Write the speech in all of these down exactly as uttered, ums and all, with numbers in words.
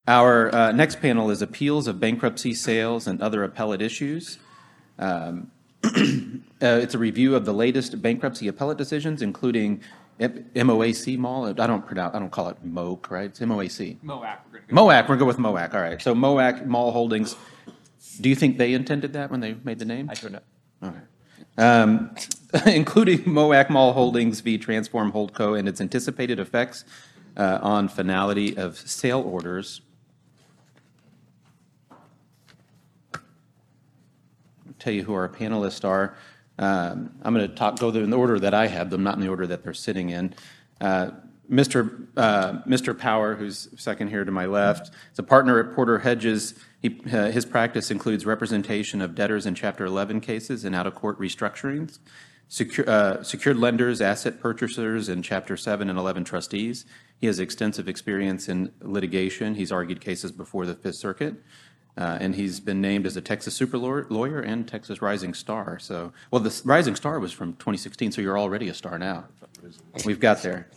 Our uh, next panel is Appeals of Bankruptcy Sales and Other Appellate Issues. Um, uh, it's a review of the latest bankruptcy appellate decisions, including M O A C Mall. I don't pronounce. I don't call it M O C, right? It's M O A C. M O A C. We're going to go. M O A C. We're going to go with M O A C. All right. So M O A C Mall Holdings. Do you think they intended that when they made the name? I don't know. Okay. Um, including M O A C Mall Holdings v. Transform Holdco and its anticipated effects uh, on finality of sale orders. Tell you who our panelists are. Um, I'm going to talk, go in the order that I have them, not in the order that they're sitting in. Uh, Mister Uh, Mister Power, who's second here to my left, is a partner at Porter Hedges. He, uh, his practice includes representation of debtors in Chapter eleven cases and out-of-court restructurings, secure, uh, secured lenders, asset purchasers, and Chapter seven and eleven trustees. He has extensive experience in litigation. He's argued cases before the Fifth Circuit. Uh, and he's been named as a Texas Super Lawyer and Texas Rising Star. So, well, the Rising Star was from twenty sixteen, so you're already a star now. We've got there.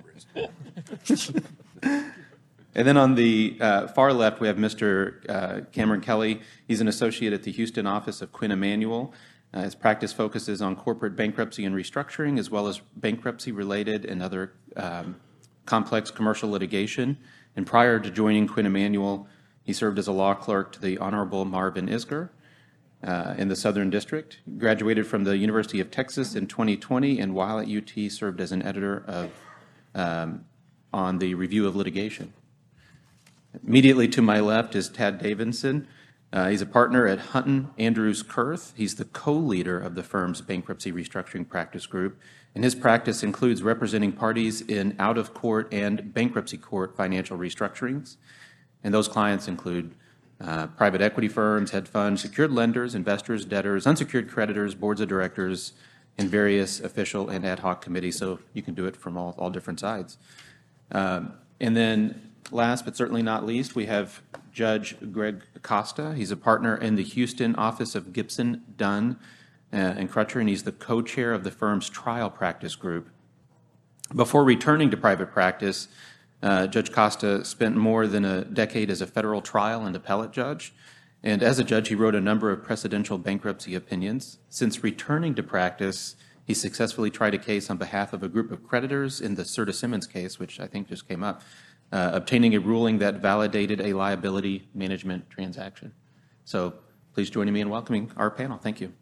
And then on the uh, far left, we have Mister Uh, Cameron Kelly. He's an associate at the Houston office of Quinn Emanuel. Uh, his practice focuses on corporate bankruptcy and restructuring, as well as bankruptcy-related and other um, complex commercial litigation. And prior to joining Quinn Emanuel, he served as a law clerk to the Honorable Marvin Isger uh, in the Southern District. Graduated from the University of Texas in twenty twenty, and while at U T, served as an editor of um, on the Review of Litigation. Immediately to my left is Tad Davidson. Uh, he's a partner at Hutton Andrews Kurth. He's the co-leader of the firm's bankruptcy restructuring practice group, and his practice includes representing parties in out-of-court and bankruptcy court financial restructurings. And those clients include uh, private equity firms, hedge funds, secured lenders, investors, debtors, unsecured creditors, boards of directors, and various official and ad hoc committees. So you can do it from all, all different sides. Um, and then last but certainly not least, we have Judge Greg Acosta. He's a partner in the Houston office of Gibson, Dunn, uh, and Crutcher, and he's the co-chair of the firm's trial practice group. Before returning to private practice, Uh, Judge Costa spent more than a decade as a federal trial and appellate judge, and as a judge, he wrote a number of precedential bankruptcy opinions. Since returning to practice, he successfully tried a case on behalf of a group of creditors in the Serta Simmons case, which I think just came up, uh, obtaining a ruling that validated a liability management transaction. So please join me in welcoming our panel. Thank you.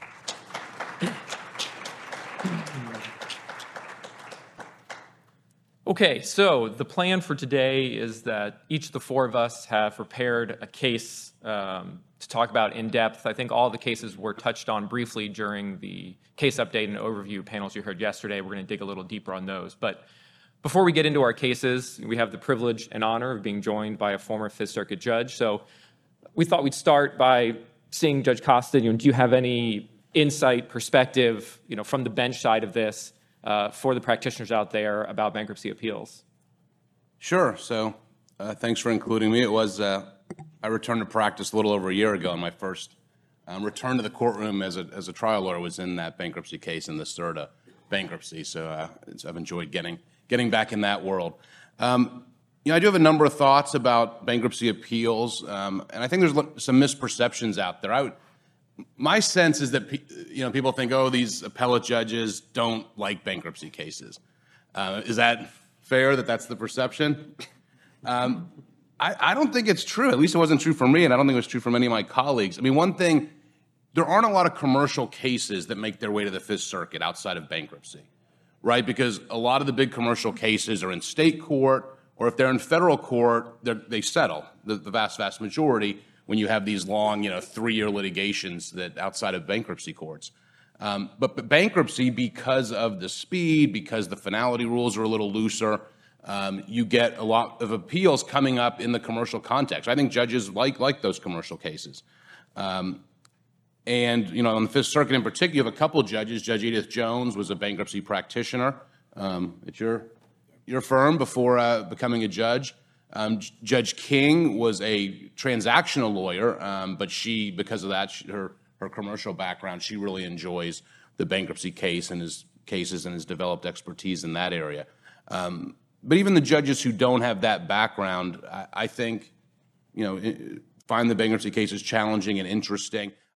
Okay, so the plan for today is that each of the four of us have prepared a case um, to talk about in depth. I think all the cases were touched on briefly during the case update and overview panels you heard yesterday. We're going to dig a little deeper on those. But before we get into our cases, we have the privilege and honor of being joined by a former Fifth Circuit judge. So we thought we'd start by seeing Judge Costa. You know, do you have any insight, perspective, you know, from the bench side of this Uh, for the practitioners out there about bankruptcy appeals? Sure. So uh, thanks for including me. It was, uh, I returned to practice a little over a year ago, and my first um, return to the courtroom as a, as a trial lawyer was in that bankruptcy case in the Serta bankruptcy. So uh, I've enjoyed getting, getting back in that world. Um, you know, I do have a number of thoughts about bankruptcy appeals, um, and I think there's some misperceptions out there. I would, My sense is that you know people think, oh, these appellate judges don't like bankruptcy cases. Uh, is that fair? That that's the perception? um, I, I don't think it's true. At least it wasn't true for me, and I don't think it was true for many of my colleagues. I mean, one thing, there aren't a lot of commercial cases that make their way to the Fifth Circuit outside of bankruptcy, right? Because a lot of the big commercial cases are in state court, or if they're in federal court, they settle, the, the vast, vast majority, when you have these long, you know, three-year litigations that outside of bankruptcy courts. Um, but, but bankruptcy, because of the speed, because the finality rules are a little looser, um, you get a lot of appeals coming up in the commercial context. I think judges like like those commercial cases. Um, and, you know, on the Fifth Circuit in particular, you have a couple of judges. Judge Edith Jones was a bankruptcy practitioner um, at your, your firm before uh, becoming a judge. Um, Judge King was a transactional lawyer, um, but she, because of that, she, her her commercial background, she really enjoys the bankruptcy case and his cases and has developed expertise in that area. Um, but even the judges who don't have that background, I, I think you know, i- find the bankruptcy cases challenging and interesting.